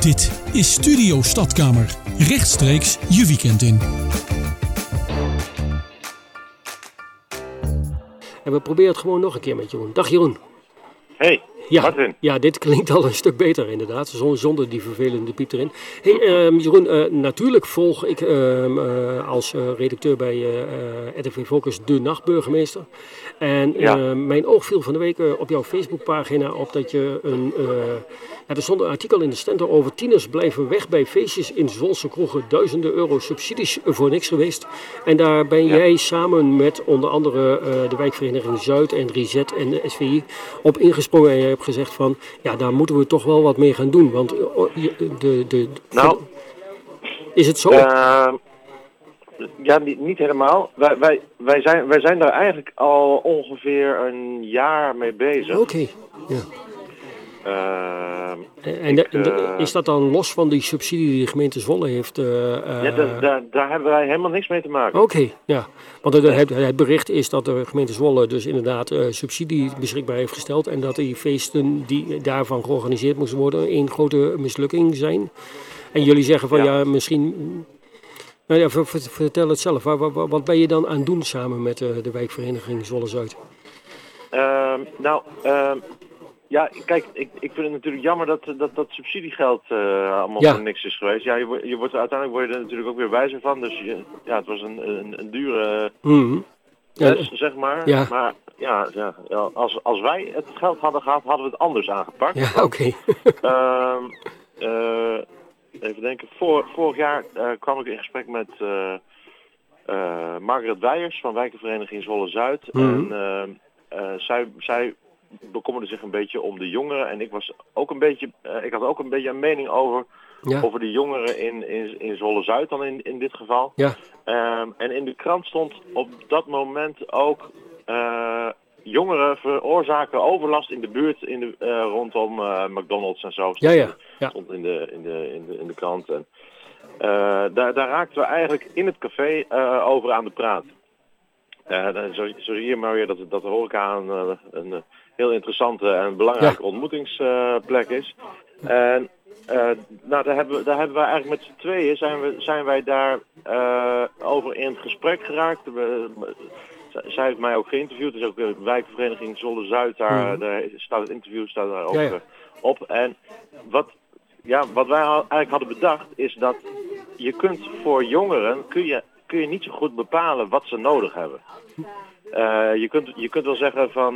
Dit is Studio Stadkamer. Rechtstreeks je weekend in. En we proberen het gewoon nog een keer met Jeroen. Dag Jeroen. Hey, Ja, Martin. ja, dit klinkt al een stuk beter inderdaad, zonder die vervelende piep erin. Hey, Jeroen, natuurlijk volg ik als redacteur bij RTV Focus de nachtburgemeester. En mijn oog viel van de week op jouw Facebookpagina op dat je er stond een artikel in de Stentor over tieners blijven weg bij feestjes in Zwolse kroegen, duizenden euro subsidies voor niks geweest. En daar ben jij samen met onder andere de wijkvereniging Zuid en Reset en de SVI op ingesprongen en je hebt gezegd van, ja, daar moeten we toch wel wat mee gaan doen, want is het zo? Ja, niet helemaal. Wij zijn daar eigenlijk al ongeveer een jaar mee bezig. Oké, ja. Is dat dan los van die subsidie die de gemeente Zwolle heeft? Daar hebben wij helemaal niks mee te maken. Oké, ja. Want het bericht is dat de gemeente Zwolle dus inderdaad subsidie beschikbaar heeft gesteld. En dat die feesten die daarvan georganiseerd moesten worden één grote mislukking zijn. En jullie zeggen van misschien... Nou ja, vertel het zelf. Wat ben je dan aan het doen samen met de wijkvereniging Zwolle-Zuid? Ja, kijk, ik vind het natuurlijk jammer dat subsidiegeld allemaal voor niks is geweest. Ja, uiteindelijk word je er natuurlijk ook weer wijzer van. Dus het was een dure les, zeg maar. Ja. Maar als wij het geld hadden gehad, hadden we het anders aangepakt. Ja, oké. Even denken, vorig jaar kwam ik in gesprek met Margaret Weijers van wijkenvereniging Zwolle-Zuid. En zij bekommerde zich een beetje om de jongeren. En ik had ook een beetje een mening over de jongeren in Zwolle-Zuid dan in dit geval. Ja. En in de krant stond op dat moment ook jongeren veroorzaken overlast in de buurt rondom McDonald's en zo. Stond in de krant. En daar raakten we eigenlijk in het café over aan de praat. Zo zie je maar weer dat de horeca een heel interessante en belangrijke ontmoetingsplek is. En daar hebben we eigenlijk met z'n tweeën zijn wij daar over in gesprek geraakt. Zij heeft mij ook geïnterviewd, dus ook de wijkvereniging Zwolle-Zuid, daar staat het interview daar ook op. En wat wij eigenlijk hadden bedacht is dat je kunt voor jongeren kun je niet zo goed bepalen wat ze nodig hebben. Je kunt wel zeggen van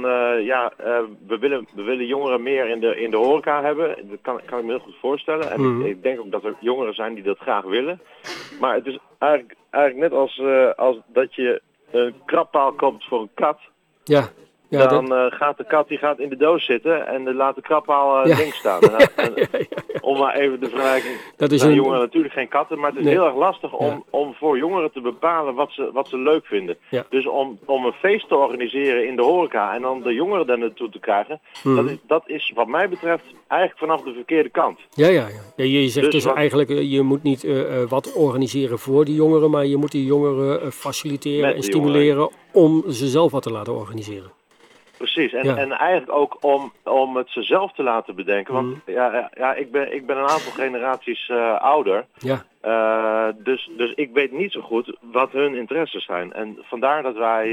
we willen jongeren meer in de horeca hebben. Dat kan ik me heel goed voorstellen. En ik denk ook dat er jongeren zijn die dat graag willen. Maar het is eigenlijk net als dat je een krabpaal koopt voor een kat. Ja. Ja, dan gaat de kat in de doos zitten en laat de krabpaal links staan. Om maar even de vergelijking. Jongeren natuurlijk geen katten, maar het is heel erg lastig om voor jongeren te bepalen wat ze leuk vinden. Ja. Dus om een feest te organiseren in de horeca en dan de jongeren daar naartoe te krijgen, dat is wat mij betreft eigenlijk vanaf de verkeerde kant. Ja. Je zegt dus eigenlijk, je moet niet wat organiseren voor die jongeren, maar je moet die jongeren faciliteren en stimuleren om ze zelf wat te laten organiseren. Precies, en eigenlijk ook om het ze zelf te laten bedenken. Want ik ben een aantal generaties ouder. Ja. Dus ik weet niet zo goed wat hun interesses zijn. En vandaar dat wij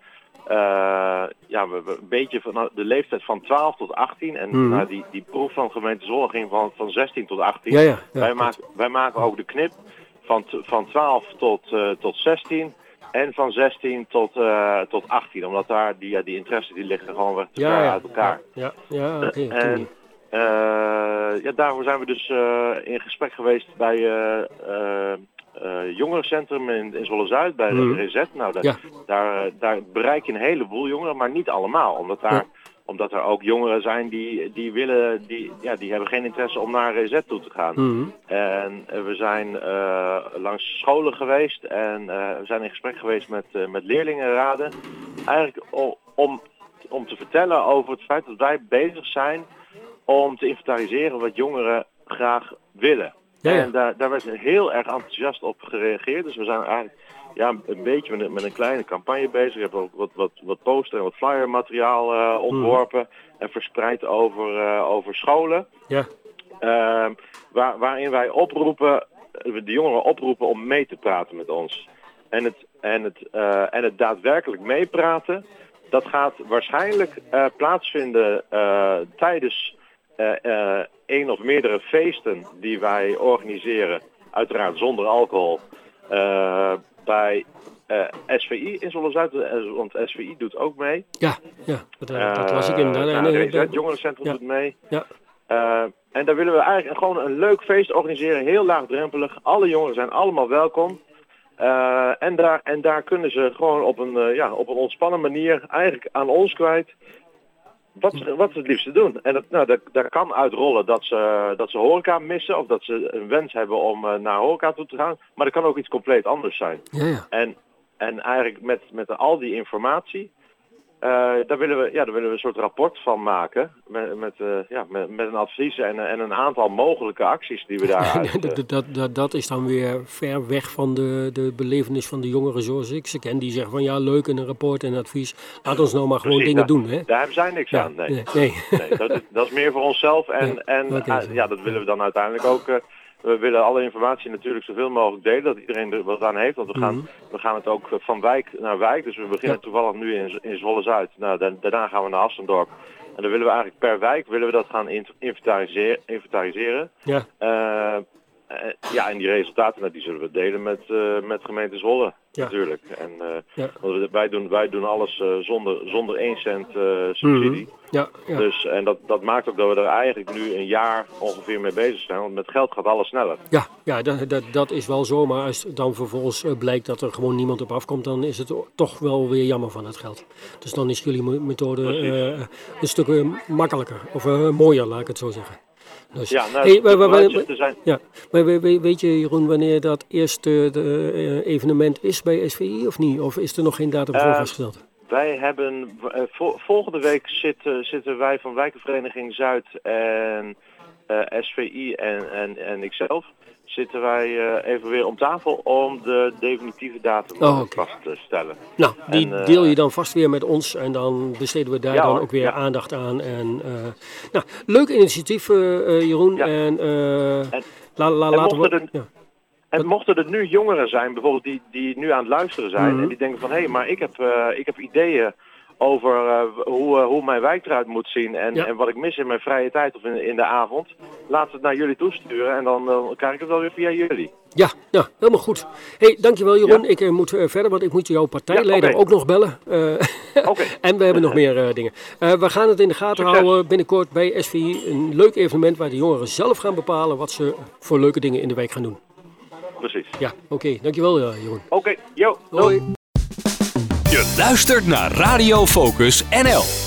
we een beetje van de leeftijd van 12 tot 18. En die proef van gemeente Zwolle ging van 16 tot 18. Wij maken ook de knip van 12 tot 16. En van 16 tot 18, omdat daar die interesses die liggen gewoon weg te ver uit elkaar. En daarvoor zijn we dus in gesprek geweest bij jongerencentrum in Zwolle-Zuid, bij de Reset. Nou, daar bereik je een heleboel jongeren, maar niet allemaal, omdat er ook jongeren zijn die hebben geen interesse om naar Reset toe te gaan. En we zijn langs scholen geweest en we zijn in gesprek geweest met leerlingenraden. Eigenlijk om te vertellen over het feit dat wij bezig zijn om te inventariseren wat jongeren graag willen. En daar werd heel erg enthousiast op gereageerd. Dus we zijn eigenlijk een beetje met een kleine campagne bezig. Ik heb ook wat poster en wat flyermateriaal ontworpen en verspreid over scholen. Ja. waarin wij de jongeren oproepen om mee te praten met ons. En het daadwerkelijk meepraten, dat gaat waarschijnlijk plaatsvinden tijdens 1 of meerdere feesten die wij organiseren, uiteraard zonder alcohol, bij SVI in Zwolle-Zuid, want SVI doet ook mee. Ja, dat las ik inderdaad. Het jongerencentrum doet mee. Ja. En daar willen we eigenlijk gewoon een leuk feest organiseren, heel laagdrempelig. Alle jongeren zijn allemaal welkom. En daar kunnen ze gewoon op een ontspannen manier eigenlijk aan ons kwijt wat ze het liefste doen. En daar kan uitrollen dat ze horeca missen of dat ze een wens hebben om naar horeca toe te gaan. Maar dat kan ook iets compleet anders zijn. Ja. En eigenlijk met al die informatie, daar willen we een soort rapport van maken met een advies en een aantal mogelijke acties die we daaruit... Dat is dan weer ver weg van de belevenis van de jongeren zoals ik ze ken. Die zeggen van ja, leuk en een rapport en advies. Laat ons nou maar gewoon dingen doen. Hè? Daar hebben zij niks aan. Nee. Dat is meer voor onszelf dat willen we dan uiteindelijk ook... We willen alle informatie natuurlijk zoveel mogelijk delen, dat iedereen er wat aan heeft. Want we gaan het ook van wijk naar wijk. Dus we beginnen toevallig nu in Zwolle-Zuid. Daarna gaan we naar Astendorp. En dan willen we eigenlijk per wijk dat gaan inventariseren. Ja. En die resultaten die zullen we delen met gemeente Zwolle natuurlijk. En wij doen alles zonder 1 cent subsidie. Ja. Dus, en dat maakt ook dat we er eigenlijk nu een jaar ongeveer mee bezig zijn. Want met geld gaat alles sneller. Ja, dat is wel zo. Maar als dan vervolgens blijkt dat er gewoon niemand op afkomt, dan is het toch wel weer jammer van het geld. Dus dan is jullie methode een stuk makkelijker. Of mooier, laat ik het zo zeggen. Dus, weet je, Jeroen, wanneer dat eerste evenement is bij SVI of niet? Of is er nog geen datum voor vastgesteld? Wij hebben volgende week zitten wij van Wijkenvereniging Zuid en SVI en ikzelf zitten wij even weer om tafel om de definitieve datum vast te stellen. Nou, die deel je dan vast weer met ons en dan besteden we daar dan ook weer aandacht aan. En, leuk initiatief, Jeroen. Ja. En mochten er nu jongeren zijn, bijvoorbeeld die nu aan het luisteren zijn en die denken van hé, maar ik heb ideeën over hoe mijn wijk eruit moet zien en wat ik mis in mijn vrije tijd of in de avond. Laat het naar jullie toesturen en dan krijg ik het wel weer via jullie. Ja, helemaal goed. Hey, dankjewel Jeroen. Ja. Ik moet verder, want ik moet jouw partijleider ook nog bellen. En we hebben nog meer dingen. We gaan het in de gaten houden binnenkort bij SVI. Een leuk evenement waar de jongeren zelf gaan bepalen wat ze voor leuke dingen in de wijk gaan doen. Precies. Ja, oké. Dankjewel Jeroen. Oké, Hoi. Je luistert naar Radio Focus NL.